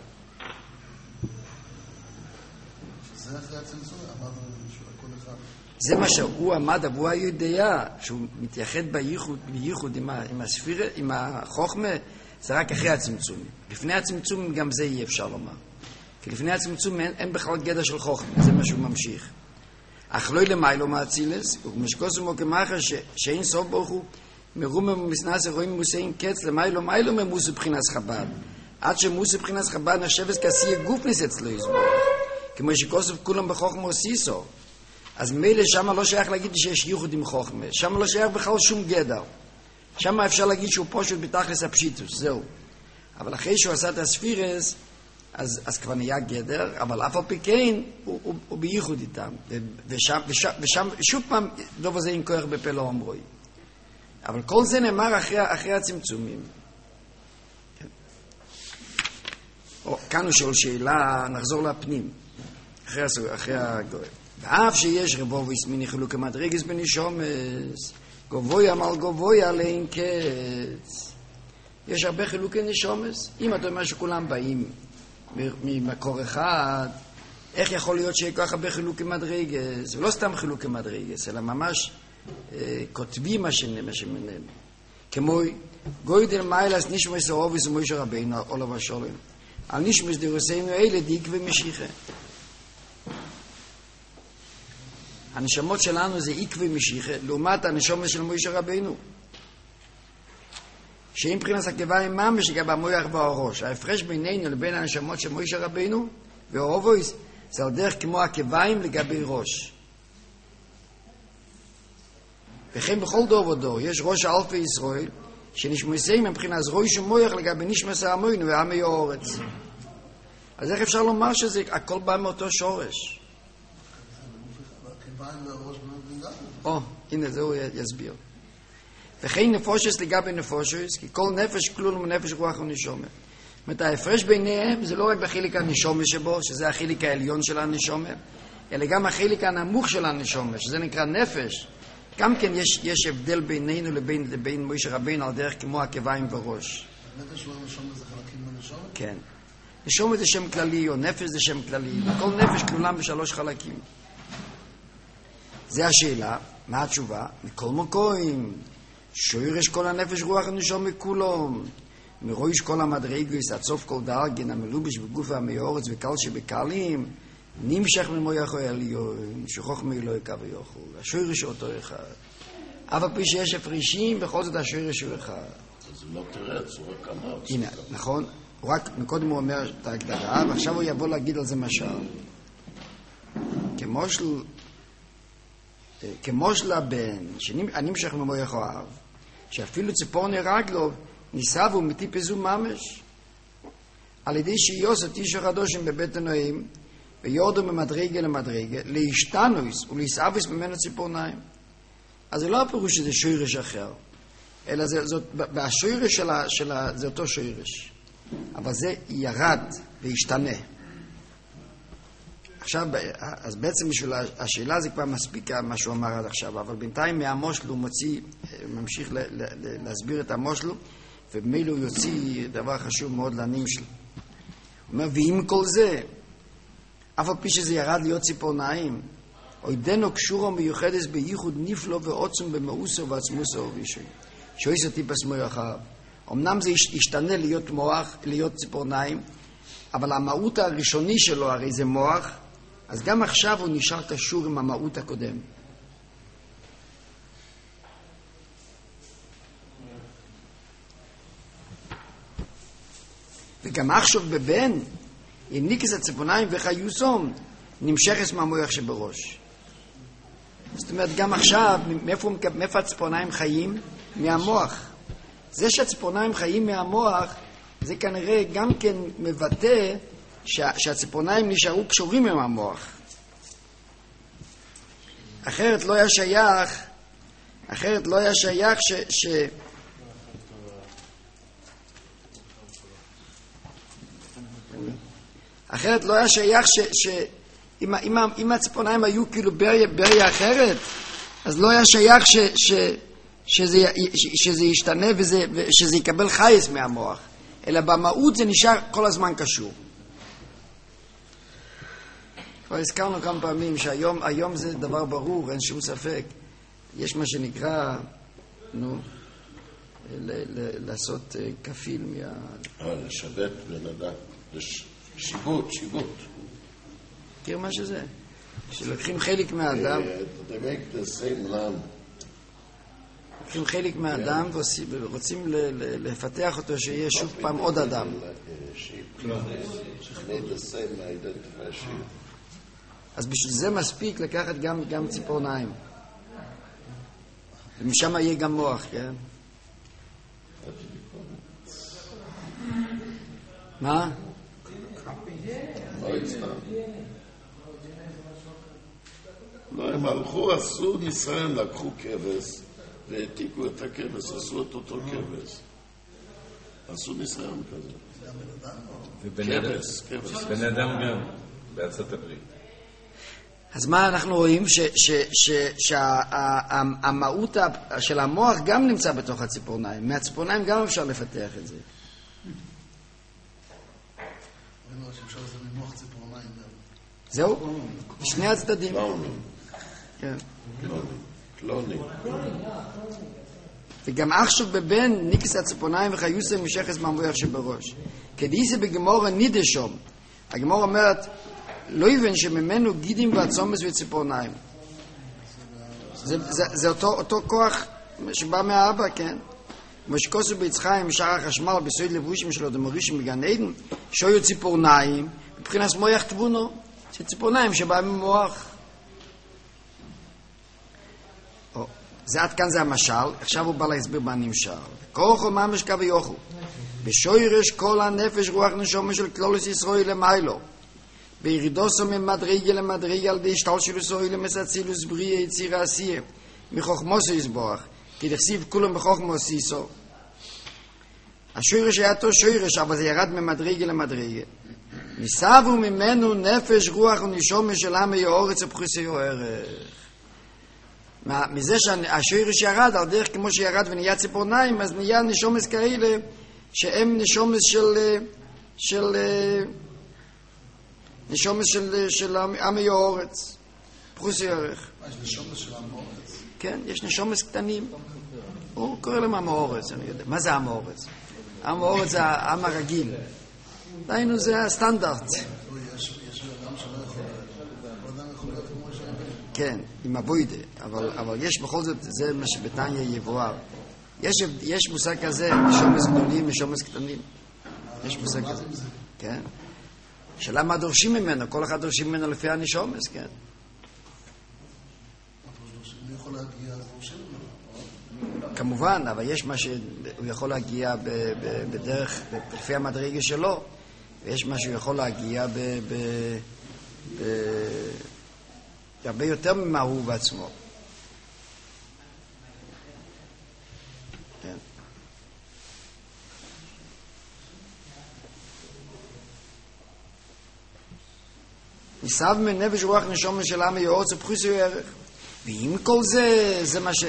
זה אחרי הצמצומים, עמד כל אחד. זה מה שהוא עמד עבור היודע, שהוא מתייחד בייחוד עם הספירה, עם החוכמה, זה רק אחרי הצמצומים. לפני הצמצומים גם זה אי אפשר לומר. כי לפני הצמצום אין בכלל גדר של חוכמה, זה מה שהוא ממשיך. אך לא למיילו מאצילס, ומשקוס ומוקמחה שאין סוף ברוך הוא, מרום ומסנס רואים מוסעים קץ, למיילו ממוס ובחינס חב"ד. עד שמוס ובחינס חב"ד נחשבת כעשייה גופניס אצלו יזבורך. כמו שכוסף כולם בחוכמה עושיסו. אז מילא שמה לא שייך להגיד שיש ייחוד עם חוכמה. שמה לא שייך בכלל שום גדר. שמה אפשר להגיד שהוא פשוט בתכלס הפשיטוס, זהו. אבל אחרי שהוא עשה את הספירס, אז כבר נהיה גדר, אבל אף על פי כן הוא בייחוד איתם. ושם שוב פעם, דוב הזה עם כוח בפה לא אמרוי. אבל כל זה נאמר אחרי הצמצומים. כאן הוא שואל שאלה, נחזור לפנים, אחרי הגוי. ואף שיש רבו ויסמיני חילוק המדרגס בנשומס, גובוי אמר גובוי עליין קץ. יש הרבה חילוקי נשומס. אם אתה אומר שכולם באים ממקור אחד, איך יכול להיות שיהיה כל כך הרבה חילוקי מדרגס? ולא סתם חילוקי מדרגס, אלא ממש כותבים מה שמנהם. כמו גוי דל מיילס נשמס אוהביס ומוישה רבינו עולו ושולם. על נשמס דרוסיינו אלה דיק ומשיחה. הנשמות שלנו זה איק ומשיחה, לעומת הנשמות של מוישה רבינו. שאם מבחינת הכיוון ממש לגבי המוח והראש. ההפרש בינינו לבין הנשמות של מוישה רבינו והאובויס זה על דרך כמו הכיוון לגבי ראש. וכן בכל דור ודור יש ראש אלפי ישראל שנשמסים מבחינת ראש ומוח לגבי נשמס העמונו ועמי האורץ. אז איך אפשר לומר שזה הכל בא מאותו שורש? הנה זה הוא יסביר. וכן נפושס לגבי נפושס, כי כל נפש כלול מנפש רוח ונשומה. זאת אומרת, ההפרש ביניהם זה לא רק בחילק הנשומה שבו, שזה החילק העליון של הנשומה, אלא גם החילק הנמוך של הנשומה, שזה נקרא נפש. גם כן יש הבדל בינינו לבין מוישה רבינו על דרך כמו הכיוון וראש. נפש והנשומה זה חלקים בנשומה? כן. נשומה זה שם כללי, או נפש זה שם כללי. כל נפש כלולם בשלוש חלקים. זה השאלה. מה התשובה? מכל מקום. שורש כל הנפש רוח הנשום מכולם. מראש כל המדרגס, עד סוף כל דרגן, המלובש בגוף המאורץ וקל שבקלים, נמשך ממויח העליון, שכוח מאלוהי קו ויוכל. השורש אותו אחד. אף על פי שיש הפרישים, בכל זאת השורש הוא אחד. אז הוא לא תרץ, הוא רק אמר. הנה, נכון? רק מקודם הוא אומר את ההגדרה, ועכשיו הוא יבוא להגיד על זה משל. כמו של הבן, שאני משך ממויך אוהב, שאפילו ציפור נהרג לו, ניסב ומטיפזו ממש. על ידי שיוסו תישו חדושים בבית הנועים, ויורדו ממדרגה למדרגה, להשתנוס ולהסאבס ממנו ציפורניים. אז זה לא הפירוש שזה שורש אחר, אלא בשורש שלה זה אותו שורש. אבל זה ירד והשתנה. עכשיו, אז בעצם בשביל השאלה זה כבר מספיק מה שהוא אמר עד עכשיו, אבל בינתיים מהמושל הוא ממשיך להסביר את המושל, ובמילא הוא יוציא דבר חשוב מאוד לענים שלו. הוא אומר, ועם כל זה, אף על פי שזה ירד להיות ציפורניים, עודנו קשורו מיוחדס בייחוד נפלא ועוצם במאוסו ועצמוסו ובישוי. שויסו טיפס מוח הרב. אמנם זה השתנה להיות מוח, להיות ציפורניים, אבל המהות הראשוני שלו הרי זה מוח, אז גם עכשיו הוא נשאר קשור עם המהות הקודם. וגם עכשיו בבן, עם ניקס הציפורניים וחיוסום, נמשכס מהמוח שבראש. זאת אומרת, גם עכשיו, מאיפה הציפורניים חיים? מהמוח. זה שהציפורניים חיים מהמוח, זה כנראה גם כן מבטא שהציפורניים נשארו קשורים עם המוח. אחרת לא היה שייך, אחרת לא היה שייך אם הציפורניים היו כאילו בריה אחרת, אז לא היה שייך שזה ישתנה ושזה יקבל חייס מהמוח, אלא במהות זה נשאר כל הזמן קשור. כבר הזכרנו כמה פעמים שהיום זה דבר ברור, אין שום ספק. יש מה שנקרא, לעשות כפיל לשבת בן אדם, שיבוט. תראה מה שזה. שלוקחים חלק מהאדם, לוקחים חלק מהאדם ורוצים לפתח אותו שיהיה שוב פעם עוד אדם. אז בשביל זה מספיק לקחת גם ציפורניים. ומשם יהיה גם מוח, כן? מה? לא, הם הלכו, עשו ניסיון, לקחו כבש והעתיקו את הכבש, עשו את אותו כבש. עשו ניסיון כזה. כבש. בן אדם גם, בארצות הברית. אז מה אנחנו רואים? שהמהות של המוח גם נמצא בתוך הציפורניים. מהציפורניים גם אפשר לפתח את זה. זהו? שני הצדדים. קלונים. וגם עכשיו בבן ניקס הציפורניים וחיוסם משכס מהמוח שבראש. כדיסי בגמורה נידשום. הגמורה אומרת, לא יבן שממנו גידים ועצומס וציפורניים. זה אותו כוח שבא מהאבא, כן? משקוסו ביצחיים משאר החשמל בסויד לבושים שלו דמורישים בגן עדן, שויו ציפורניים, מבחינת מוח תבונו, ציפורניים שבא ממוח. זה עד כאן זה המשל, עכשיו הוא בא להסביר מה נמשל. כוחו ממש כביכול. בשוירש כל הנפש רוח נשומה של כלולוס ישראל למיילו. בירידוסו ממדרגה למדרגה על ידי השתלשלוסו למסצילוס בריא יצירה עשייה. מחוכמוסו יסבורך, כי דכסיב כולם בחוכמוס ייסו. השוירש היה אותו שוירש, אבל זה ירד ממדרגה למדרגה. ניסבו ממנו נפש רוח ונשומה של עם היאורץ ופחוסי ערך. מזה שהשוירש ירד, על דרך כמו שירד ונהיה ציפורניים, אז נהיה נשומס כאלה, שהם נשומס של עם היאורץ, פחוסי ערך. יש נשומס של עם האורץ? כן, יש נשומס קטנים. הוא קורא להם עם האורץ, אני יודע. מה זה עם האורץ? עם האורץ זה העם הרגיל. דיינו, זה הסטנדרט. יש אדם שלא יכול להיות, אדם יכול להיות כמו שהם. כן, עם הבוידה, אבל יש בכל זאת, זה מה שבתניא יבואר. יש מושג כזה, משומס גדולים, משומס קטנים. יש מושג כזה. כן. שאלה מה דורשים ממנו, כל אחד דורשים ממנו לפי הנשומס, כן. מי יכול להגיע, אז דורשים ממנו. כמובן, אבל יש מה שהוא יכול להגיע בדרך, לפי המדרגה שלו, ויש מה שהוא יכול להגיע הרבה יותר ממה הוא בעצמו. כן. ניסב מנפש רוח נשום של עם יועץ ובחוס ערך. ועם כל זה, זה מה ש...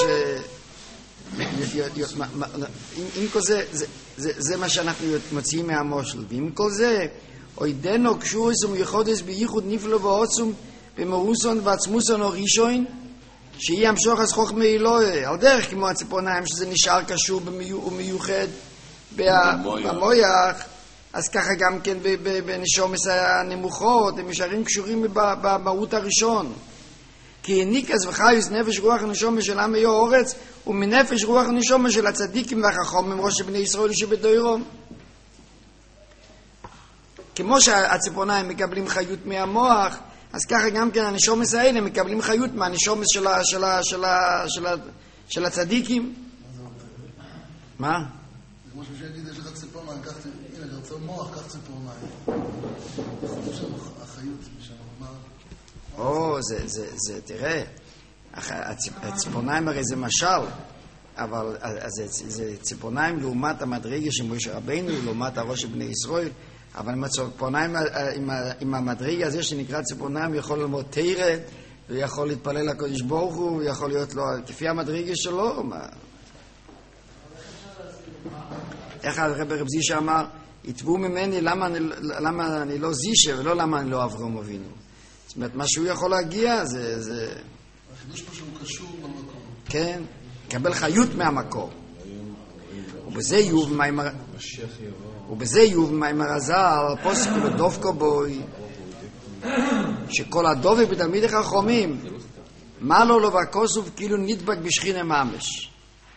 עם כל זה, זה מה שאנחנו מוציאים מהמושל. ועם כל זה, אוידנו קשורס ומיוחדס בייחוד נפלא ועוצום במרוסון ועצמוסון או ראשון, שיהיה המשוך אז חוכמה אלוהי, על דרך כמו הציפורניים, שזה נשאר קשור ומיוחד במויח, אז ככה גם כן בנשומס הנמוכות, הם נשארים קשורים במהות הראשון. כי ניקס וחיוס נפש רוח הנשומס של עם הארץ, ומנפש רוח הנשומס של הצדיקים והחכמים, ראש בני ישראל שבדורם. כמו שהציפורניים מקבלים חיות מהמוח, אז ככה גם כן הנשומס האלה מקבלים חיות מהנשומס של הצדיקים. מה? זה כמו שיגיד, יש לך ציפורניים, הנה, אתה רוצה מוח, קח ציפורניים. זה שם החיות משם, מה? תראה, הציפורניים הרי זה משל, אבל זה ציפורניים לעומת המדרגה של משה רבינו, לעומת הראש של בני ישראל, אבל עם הציפורניים, עם המדרגה הזה שנקרא ציפורניים, יכול ללמוד תורה, ויכול להתפלל לקדוש ברוך הוא, ויכול להיות לו, כפי המדרגה שלו. איך הרב זישה אמר, יתבעו ממני למה אני לא זישה, ולא למה אני לא אברהם אבינו. זאת אומרת, מה שהוא יכול להגיע, זה... החידוש פה שהוא קשור למקום. כן, קבל חיות מהמקום. ובזה יוב מים הרזל, פוסק לו דופקו בוי, שכל הדובק בתלמיד החכמים, מה לו לו והכוסוף כאילו נדבק בשכינה ממש.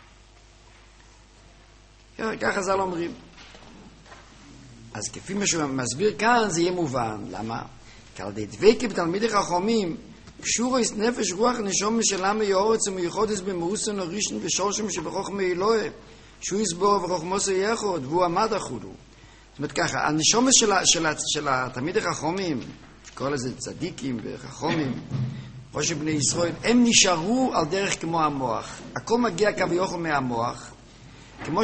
ככה ז"ל אומרים. אז כפי מה שהוא מסביר כאן, זה יהיה מובן. למה? כי על ידי דבקות בתלמיד החכמים, קשורוס נפש רוח נשומס של עם הארץ ומיוחדס במאוסון הראשון ושורשם שבחוכמה אלוהי, שהוא יסבור וחוכמוס יחוד, והוא עמד החודו. זאת אומרת ככה, הנשומס של התלמיד החכמים, שקורא לזה צדיקים וחכמים, ראש בני ישראל, הם נשארו על דרך כמו המוח. הכל מגיע כביכול מהמוח, כמו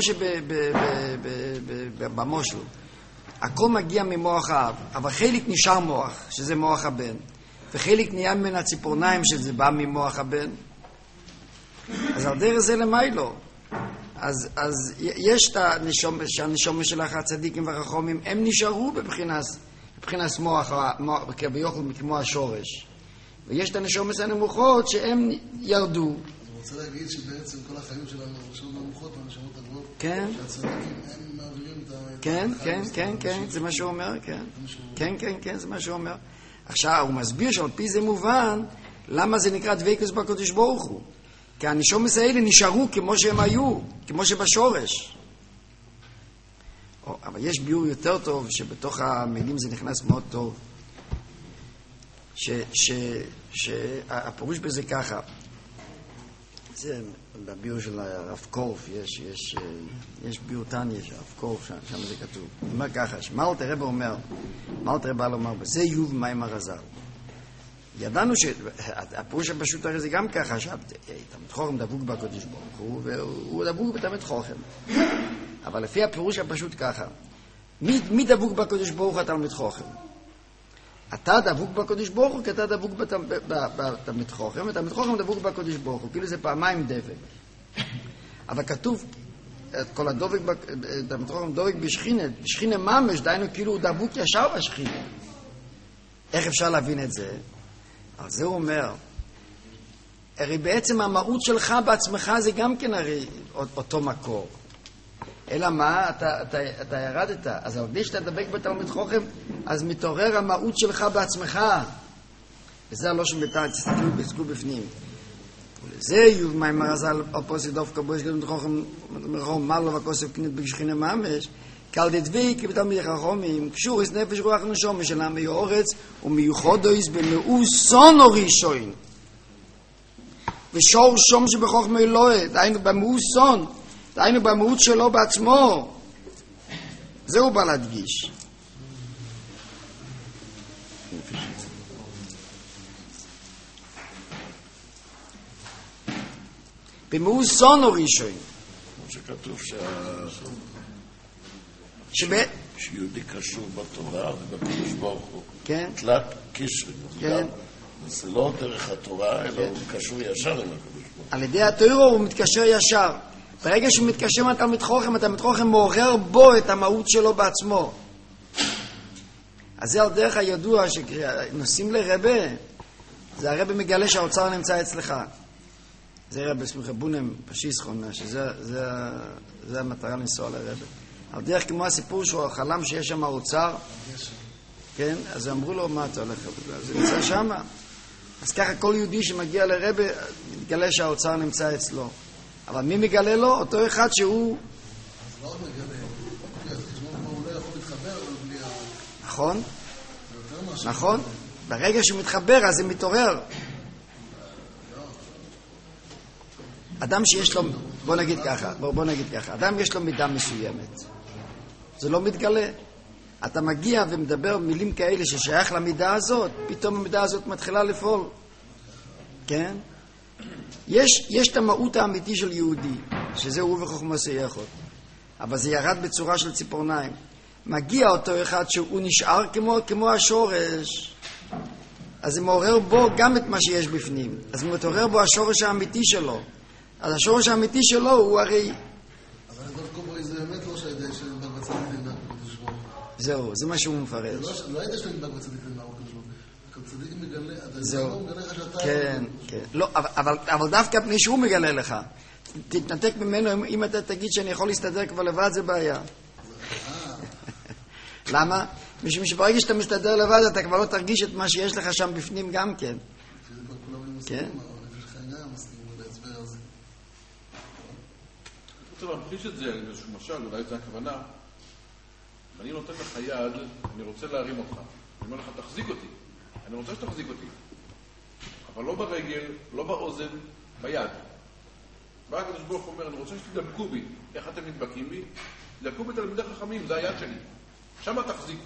שבמושל. הכל מגיע ממוח האב, אבל חלק נשאר מוח, שזה מוח הבן, וחלק נהיה מן הציפורניים שזה בא ממוח הבן. אז על דרך זה למיילו. אז יש את הנשומס של הצדיקים והחכמים, הם נשארו בבחינת מוח, כביכול כמו השורש. ויש את הנשומס הנמוכות שהם ירדו. אני רוצה להגיד שבעצם כל החיים שלנו, הנשומות הנמוכות והנשומות הגבוהות, כן. שהצדיקים הם מעבירים את כן, זה מה שהוא אומר, כן, זה מה שהוא אומר. עכשיו, הוא מסביר שעל פי זה מובן, למה זה נקרא דבקות בקדוש ברוך הוא. כי הנשומות האלה נשארו כמו שהם היו, כמו שבשורש. אבל יש ביור יותר טוב, שבתוך המילים זה נכנס מאוד טוב, שהפירוש בזה ככה, זה בביור של הרב קורף, יש ביור תניא של הרב קורף, שם זה כתוב. הוא אומר ככה, שמלטר רב אומר, בזה יוב מים הרזל. ידענו שהפירוש הפשוט הרי זה גם ככה, תלמיד חכם דבוק בקדוש ברוך הוא, והוא דבוק בתלמיד חכם. אבל לפי הפירוש הפשוט ככה, מי דבוק בקדוש ברוך הוא התלמיד חכם? אתה דבוק בקדוש ברוך הוא, כי אתה דבוק בתלמיד חכם, ותלמיד חכם דבוק בקדוש ברוך הוא, כאילו זה פעמיים דבק. אבל כתוב, כל הדבק, תלמיד חכם דבק בשכינה ממש, דהיינו כאילו הוא דבוק ישר בשכינה. איך אפשר להבין את זה? אז זה הוא אומר, הרי בעצם המהות שלך בעצמך זה גם כן הרי אותו מקור. אלא מה? אתה ירדת. אז על ידי שאתה דבק בתלמיד חכם, אז מתעורר המהות שלך בעצמך. וזה הלושן בתא, תסתכלו בפנים. ולזה יוב מים הרזל הפוסק דווקא בו יש גדול מרחום מלו וכוסף קנית בגשכינה ממש קל דדבי כבתלמידי חכמים קשוריס נפש רוח נשום משלם מיורץ ומיוחדויס במאוסון או ראשון ושור שום שבחוכמה אלוהי דהיינו במאוסון דהיינו במהות שלו בעצמו זהו בא להדגיש במאוסון או ראשון שכתוב שיהודי קשור בתורה ובקדוש ברוך הוא. כן. תלת קשרי. כן. זה לא דרך התורה, אלא הוא קשור ישר עם הקדוש ברוך הוא. על ידי התורה הוא מתקשר ישר. ברגע שהוא מתקשר עם התלמיד חוכם מעורר בו את המהות שלו בעצמו. אז זה על דרך הידוע שנוסעים לרבה, זה הרבה מגלה שהאוצר נמצא אצלך. זה רבה סמיכה בונם פשיסחון, שזה המטרה לנסוע לרבה. על דרך כמו הסיפור שהוא חלם שיש שם האוצר, כן? אז אמרו לו, מה אתה הולך? זה נמצא שם. אז ככה כל יהודי שמגיע לרבה, מתגלה שהאוצר נמצא אצלו. אבל מי מגלה לו? אותו אחד שהוא... אז לא מגלה. הוא לא יכול להתחבר, אבל בלי ה... נכון? נכון. ברגע שהוא מתחבר, אז זה מתעורר. אדם שיש לו... בוא נגיד ככה. אדם יש לו מידה מסוימת. זה לא מתגלה. אתה מגיע ומדבר מילים כאלה ששייך למידה הזאת, פתאום המידה הזאת מתחילה לפעול. כן? יש את המהות האמיתי של יהודי, שזה הוא וחוכמה סייחות. אבל זה ירד בצורה של ציפורניים. מגיע אותו אחד שהוא נשאר כמו השורש. אז זה מעורר בו גם את מה שיש בפנים. אז הוא מתעורר בו השורש האמיתי שלו. אז השורש האמיתי שלו הוא הרי... אבל הדבר קוברי זה באמת לא שהידע של נדבק בצדיק לנדבק בקדוש ברוך הוא. זהו, זה מה שהוא מפרש. לא הידע של נדבק בצדיק לנדבק בקדוש ברוך הוא. הצדיק מגלה, זהו. הוא מגלה לך שאתה... כן, כן. לא, אבל דווקא פני שהוא מגלה לך. תתנתק ממנו, אם אתה תגיד שאני יכול להסתדר כבר לבד, זה בעיה. למה? משום שברגע שאתה מסתדר לבד, אתה כבר לא תרגיש את מה שיש לך שם בפנים גם כן. כן? אני רוצה להמחיש את זה על איזשהו משל, אולי זה הכוונה. אני נותן לך יד, אני רוצה להרים אותך. אני אומר לך, תחזיק אותי. אני רוצה שתחזיק אותי. אבל לא ברגל, לא באוזן, ביד. בא הקדוש ברוך הוא אומר, אני רוצה שתדבקו בי. איך אתם נדבקים בי? תדבקו בי תלמידי חכמים, זה היד שלי. שמה תחזיקו.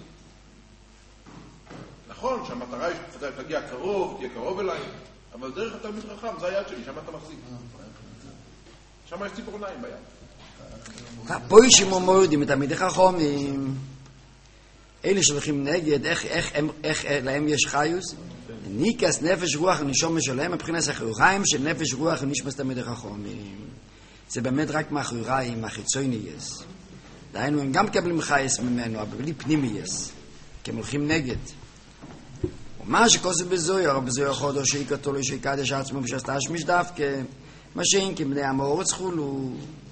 נכון, שהמטרה היא שתגיע קרוב, תהיה קרוב אליי, אבל דרך התלמיד חכם, זה היד שלי, שמה אתה מחזיק. שמה יש ציפורניים ביד. הפוישים מורידים את תלמידי חכמים. אלה שהולכים נגד, איך להם יש חיוס? ניקס נפש רוח ונשום משלהם, מבחינת החיוריים של נפש רוח ונשמס תלמידי חכמים. זה באמת רק מהחיוריים, החיצוניים. דהיינו, הם גם קבלים חייס ממנו, אבל בלי פנימייס, כי הם הולכים נגד. ומה שכוסף בזויר, בזויר חודו שיקתו לו שיקדש עצמו בשסתש משדווקא, מה שאין כבני המאורץ חולו.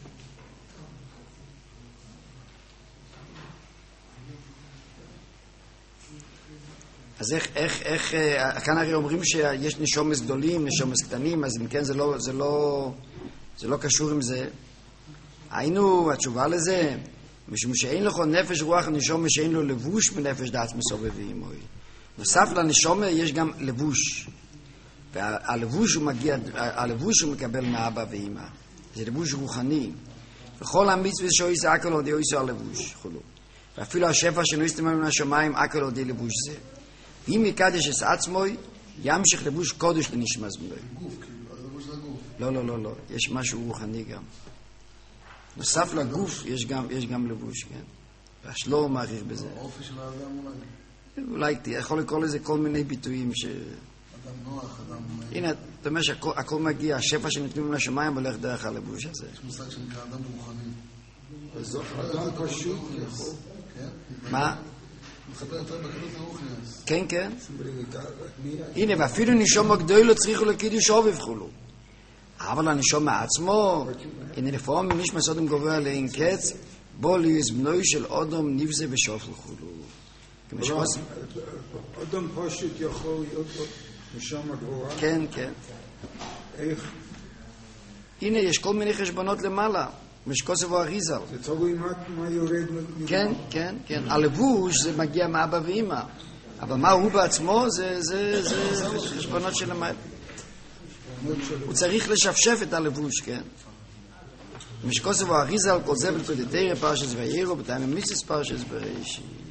אז איך, כאן הרי אומרים שיש נשומס גדולים, נשומס קטנים, אז אם כן זה לא קשור עם זה. היינו, התשובה לזה, משום שאין לך נפש רוח נשום שאין לו לבוש מנפש דעת מסובבים. נוסף לנשום יש גם לבוש. והלבוש הוא מקבל מאבא ואמא. זה לבוש רוחני. וכל המצווה שאויסה אקל עוד יויסה הלבוש. ואפילו השפע שנויסתם מן השמיים אקל עוד לבוש זה. ואם יקדש את עצמוי, ימשיך לבוש קודש לנשמע זמוי. גוף, כאילו, הלבוש זה הגוף. לא. יש משהו רוחני גם. נוסף לגוף יש גם לבוש, כן. והשלור מעריך בזה. האופי של האדם אולי יכול לקרוא לזה כל מיני ביטויים ש... אדם נוח, אדם... הנה, אתה אומר שהכל מגיע, השפע שנתנים לשמיים הולך דרך הלבוש הזה. יש מושג שנקרא אדם רוחני. אדם פשוט יכול. מה? מתחבר יותר בקלות הרוחניאס. כן. הנה, ואפילו נשום הגדול צריכו לקידוש אוביב חולו. אבל הנשום מעצמו, הנה לפעמים מנשמע סודם גובר לאין קץ, בו ליוס בנוי של אודום נבזה ושופל חולו. אדם פשוט יכול להיות ושם הגבורה. כן, כן. איך? הנה, יש כל מיני חשבונות למעלה. משקוסב או אריזל. זה תלוי מה יורד. כן, כן, כן. הלבוש זה מגיע מאבא ואמא. אבל מה הוא בעצמו זה חשבונות של המעלה. הוא צריך לשפשף את הלבוש, כן. משקוסב או אריזל, כל זה בלפדתרא פרשס ויירו, בתיים המצווה פרשס בראשית.